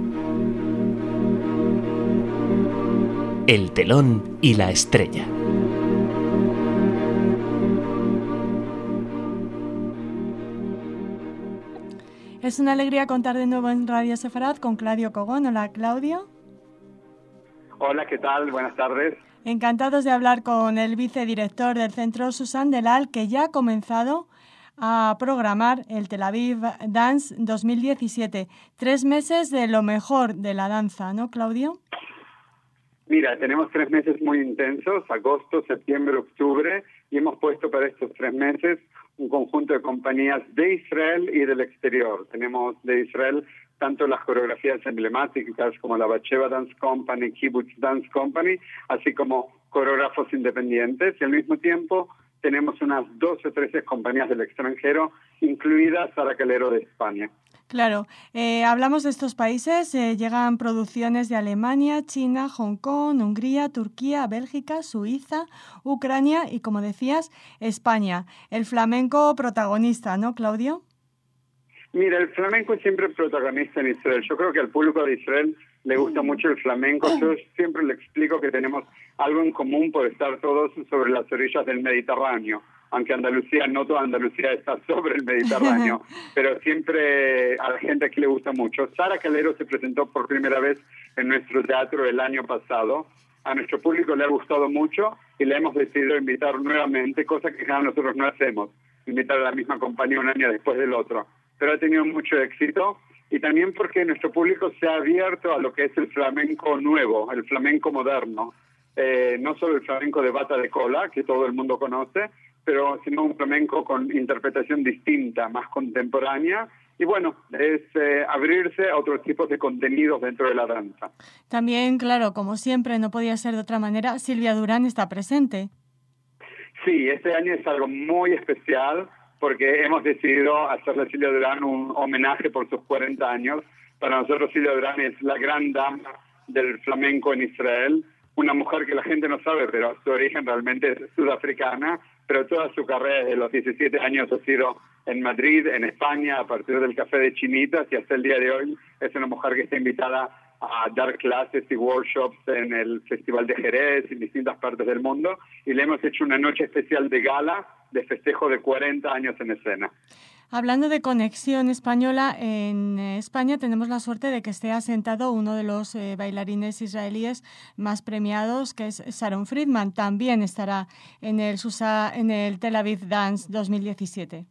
El telón y la estrella. Es una alegría contar de nuevo en Radio Sefarad con Claudio Cogón. Hola, Claudio. Hola, ¿qué tal? Buenas tardes. Encantados de hablar con el vicedirector del Centro Susan Delal, que ya ha comenzado a programar el Tel Aviv Dance 2017. 3 meses de lo mejor de la danza, ¿no, Claudio? Mira, tenemos 3 meses muy intensos, agosto, septiembre, octubre, y hemos puesto para estos 3 meses un conjunto de compañías de Israel y del exterior. Tenemos de Israel tanto las coreografías emblemáticas como la Bacheva Dance Company, Kibbutz Dance Company, así como coreógrafos independientes, y al mismo tiempo tenemos unas 12 o 13 compañías del extranjero, incluida Sara Calero de España. Claro, hablamos de estos países, llegan producciones de Alemania, China, Hong Kong, Hungría, Turquía, Bélgica, Suiza, Ucrania y, como decías, España. El flamenco protagonista, ¿no, Claudio? Mira, el flamenco es siempre protagonista en Israel. Yo creo que al público de Israel le gusta mucho el flamenco. Yo siempre le explico que tenemos algo en común por estar todos sobre las orillas del Mediterráneo. Aunque Andalucía, no toda Andalucía está sobre el Mediterráneo, pero siempre a la gente aquí le gusta mucho. Sara Calero se presentó por primera vez en nuestro teatro el año pasado. A nuestro público le ha gustado mucho y le hemos decidido invitar nuevamente, cosa que ya nosotros no hacemos, invitar a la misma compañía un año después del otro. Pero ha tenido mucho éxito y también porque nuestro público se ha abierto a lo que es el flamenco nuevo, el flamenco moderno. No solo el flamenco de bata de cola, que todo el mundo conoce, pero sino un flamenco con interpretación distinta, más contemporánea. Y bueno, es abrirse a otros tipos de contenidos dentro de la danza. También, claro, como siempre, no podía ser de otra manera, Silvia Durán está presente. Sí, este año es algo muy especial porque hemos decidido hacerle a Silvia Durán un homenaje por sus 40 años. Para nosotros Silvia Durán es la gran dama del flamenco en Israel, una mujer que la gente no sabe, pero su origen realmente es sudafricana, pero toda su carrera desde los 17 años ha sido en Madrid, en España, a partir del Café de Chinitas, y hasta el día de hoy es una mujer que está invitada a dar clases y workshops en el Festival de Jerez, en distintas partes del mundo, y le hemos hecho una noche especial de gala, de festejo de 40 años en escena. Hablando de conexión española, en España tenemos la suerte de que esté asentado uno de los bailarines israelíes más premiados, que es Sharon Friedman. También estará en el Tel Aviv Dance 2017.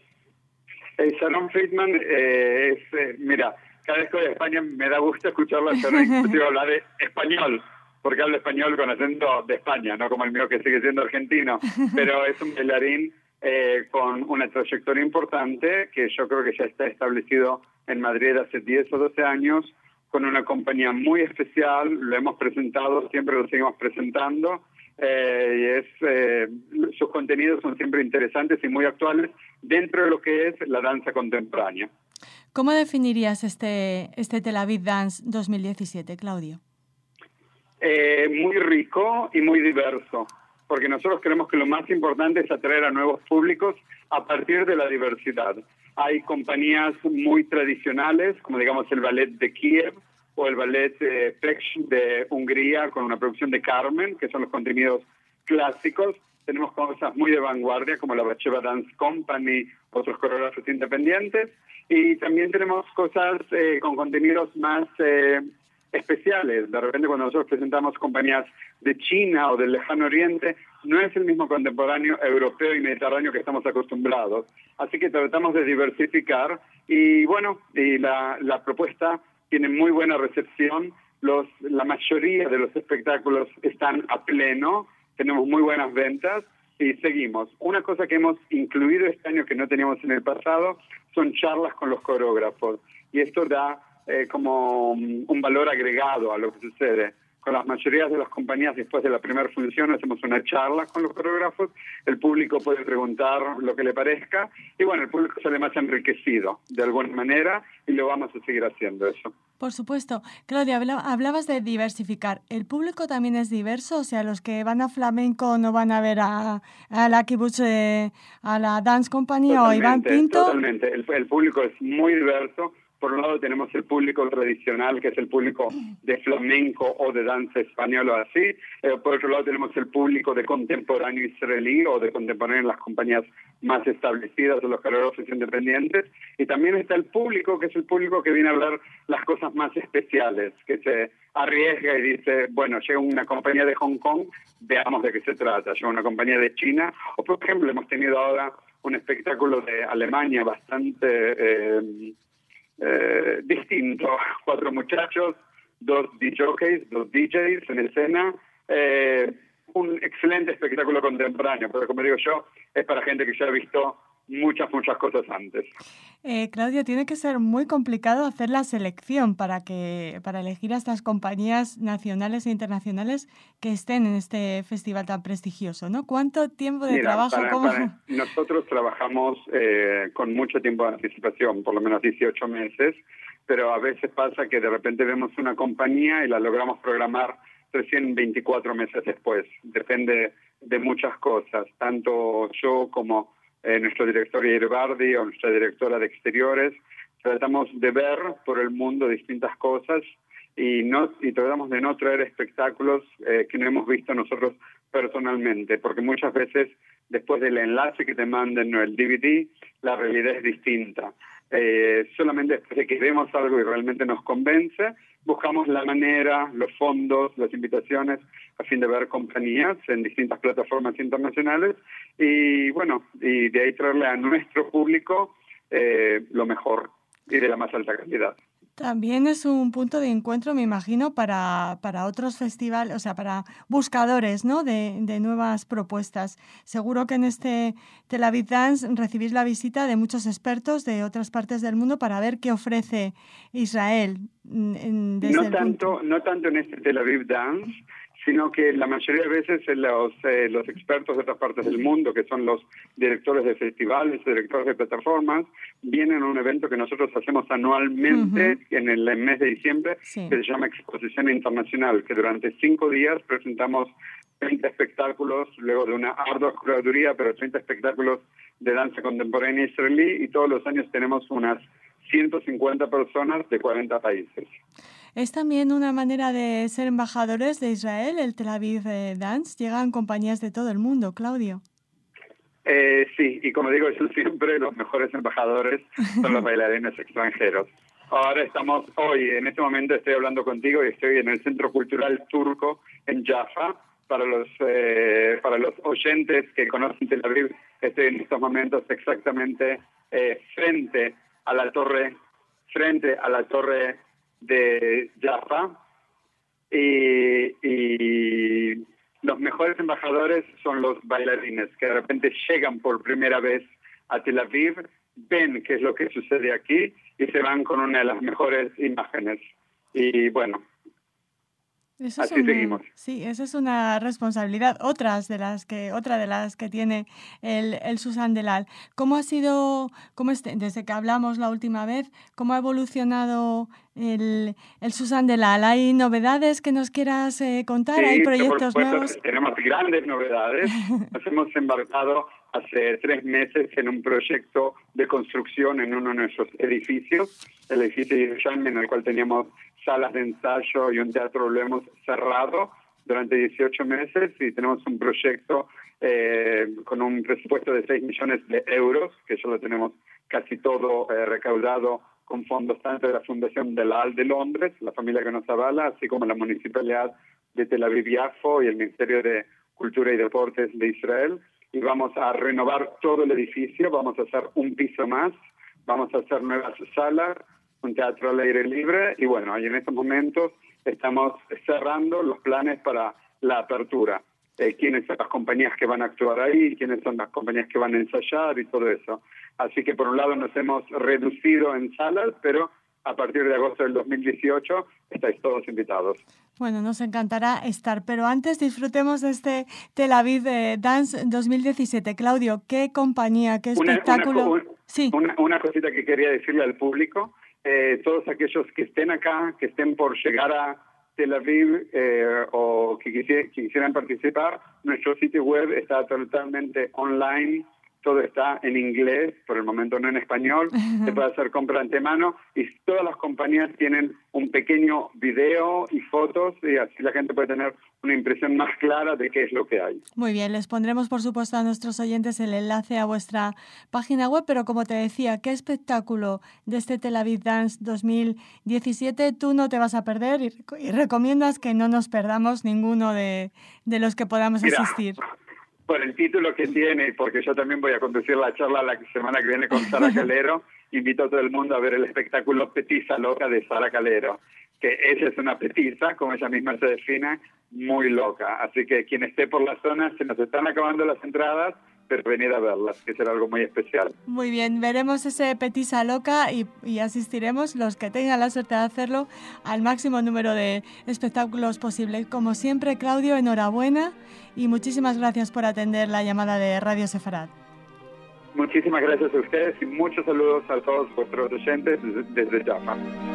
Sharon Friedman mira, cada vez que voy a España me da gusto escucharla hablar de español, porque habla español con acento de España, no como el mío que sigue siendo argentino, pero es un bailarín con una trayectoria importante que yo creo que ya está establecido en Madrid hace 10 o 12 años, con una compañía muy especial. Lo hemos presentado, siempre lo seguimos presentando, sus contenidos son siempre interesantes y muy actuales dentro de lo que es la danza contemporánea. ¿Cómo definirías este Tel Aviv Dance 2017, Claudio? Muy rico y muy diverso, porque nosotros creemos que lo más importante es atraer a nuevos públicos a partir de la diversidad. Hay compañías muy tradicionales, como digamos el ballet de Kiev o el ballet Pech de Hungría, con una producción de Carmen, que son los contenidos clásicos. Tenemos cosas muy de vanguardia, como la Bacheva Dance Company, otros coreógrafos independientes, y también tenemos cosas con contenidos más especiales. De repente, cuando nosotros presentamos compañías de China o del Lejano Oriente, no es el mismo contemporáneo europeo y mediterráneo que estamos acostumbrados. Así que tratamos de diversificar y bueno, y la propuesta tiene muy buena recepción. La mayoría de los espectáculos están a pleno, tenemos muy buenas ventas y seguimos. Una cosa que hemos incluido este año que no teníamos en el pasado son charlas con los coreógrafos, y esto da como un valor agregado a lo que sucede. Con las mayorías de las compañías, después de la primera función, hacemos una charla con los coreógrafos, el público puede preguntar lo que le parezca, y bueno, el público sale más enriquecido de alguna manera, y lo vamos a seguir haciendo eso. Por supuesto. Claudia, hablabas de diversificar. ¿El público también es diverso? O sea, los que van a flamenco no van a ver a la Kibbutz, a la Dance Company o a Iván Pinto. Totalmente. El público es muy diverso. Por un lado tenemos el público tradicional, que es el público de flamenco o de danza española o así. Por otro lado tenemos el público de contemporáneo israelí o de contemporáneo en las compañías más establecidas o los coreógrafos independientes. Y también está el público, que es el público que viene a ver las cosas más especiales, que se arriesga y dice, bueno, llega una compañía de Hong Kong, veamos de qué se trata. Llega una compañía de China, o por ejemplo hemos tenido ahora un espectáculo de Alemania bastante distinto. 4 muchachos, 2 DJs, 2 DJs en escena. Un excelente espectáculo contemporáneo, pero como digo yo, es para gente que ya ha visto muchas cosas antes. Claudio, tiene que ser muy complicado hacer la selección para elegir a estas compañías nacionales e internacionales que estén en este festival tan prestigioso, ¿no? ¿Cuánto tiempo de trabajo? Nosotros trabajamos con mucho tiempo de anticipación, por lo menos 18 meses, pero a veces pasa que de repente vemos una compañía y la logramos programar recién 24 meses después. Depende de muchas cosas, tanto yo como nuestro director Yair Bardi o nuestra directora de exteriores. Tratamos de ver por el mundo distintas cosas y tratamos de no traer espectáculos que no hemos visto nosotros personalmente, porque muchas veces después del enlace que te manden o el DVD, la realidad es distinta. Solamente después de que vemos algo y realmente nos convence, buscamos la manera, los fondos, las invitaciones a fin de ver compañías en distintas plataformas internacionales y bueno, y de ahí traerle a nuestro público lo mejor y de la más alta calidad. También es un punto de encuentro, me imagino, para otros festivales, o sea, para buscadores, ¿no?, de nuevas propuestas. Seguro que en este Tel Aviv Dance recibís la visita de muchos expertos de otras partes del mundo para ver qué ofrece Israel. No tanto en este Tel Aviv Dance, sino que la mayoría de veces los expertos de otras partes del mundo, que son los directores de festivales, directores de plataformas, vienen a un evento que nosotros hacemos anualmente en el mes de diciembre, que se llama Exposición Internacional, que durante 5 días presentamos 30 espectáculos, luego de una ardua curaduría, pero 30 espectáculos de danza contemporánea israelí, y todos los años tenemos unas 150 personas de 40 países. Es también una manera de ser embajadores de Israel, el Tel Aviv Dance. Llegan compañías de todo el mundo, Claudio. Sí, y como digo yo siempre, los mejores embajadores son los bailarines extranjeros. Ahora en este momento estoy hablando contigo y estoy en el Centro Cultural Turco en Jaffa. Para los oyentes que conocen Tel Aviv, estoy en estos momentos exactamente frente a la torre de Jaffa, y los mejores embajadores son los bailarines que de repente llegan por primera vez a Tel Aviv, ven qué es lo que sucede aquí y se van con una de las mejores imágenes. Y bueno, así seguimos. Sí, esa es una responsabilidad. Otra de las que tiene el Susan Delal. ¿Cómo ha sido, desde que hablamos la última vez, cómo ha evolucionado el Susan Delal? ¿Hay novedades que nos quieras contar? Sí, ¿Hay proyectos por supuesto, nuevos? Tenemos grandes novedades. Nos hemos embarcado hace 3 meses en un proyecto de construcción en uno de nuestros edificios, el edificio Yerushalmi, en el cual teníamos salas de ensayo y un teatro. Lo hemos cerrado durante 18 meses y tenemos un proyecto con un presupuesto de 6 millones de euros, que ya lo tenemos casi todo recaudado con fondos tanto de la Fundación Delal de Londres, la familia que nos avala, así como la Municipalidad de Tel Aviv-Yafo y el Ministerio de Cultura y Deportes de Israel. Y vamos a renovar todo el edificio, vamos a hacer un piso más, vamos a hacer nuevas salas, un teatro al aire libre, y bueno, y en estos momentos estamos cerrando los planes para la apertura. Quiénes son las compañías que van a actuar ahí, quiénes son las compañías que van a ensayar y todo eso. Así que por un lado nos hemos reducido en salas, pero a partir de agosto del 2018 estáis todos invitados. Bueno, nos encantará estar, pero antes disfrutemos de este Tel Aviv Dance 2017. Claudio, ¿qué compañía, qué espectáculo? Una cosita que quería decirle al público. Todos aquellos que estén acá, que estén por llegar a Tel Aviv o que quisieran participar, nuestro sitio web está totalmente online todo está en inglés, por el momento no en español, se puede hacer compra antemano y todas las compañías tienen un pequeño video y fotos y así la gente puede tener una impresión más clara de qué es lo que hay. Muy bien, les pondremos por supuesto a nuestros oyentes el enlace a vuestra página web, pero como te decía, qué espectáculo de este Tel Aviv Dance 2017 tú no te vas a perder y recomiendas que no nos perdamos ninguno de los que podamos asistir. Por el título que tiene, porque yo también voy a conducir la charla la semana que viene con Sara Calero, invito a todo el mundo a ver el espectáculo Petiza Loca de Sara Calero, que ella es una petiza, como ella misma se define, muy loca. Así que quien esté por la zona, se nos están acabando las entradas, pero venid a verlas, que será algo muy especial. Muy bien, veremos ese Petiza Loca y asistiremos, los que tengan la suerte de hacerlo, al máximo número de espectáculos posible. Como siempre, Claudio, enhorabuena y muchísimas gracias por atender la llamada de Radio Sefarad. Muchísimas gracias a ustedes y muchos saludos a todos vuestros oyentes desde Jaffa.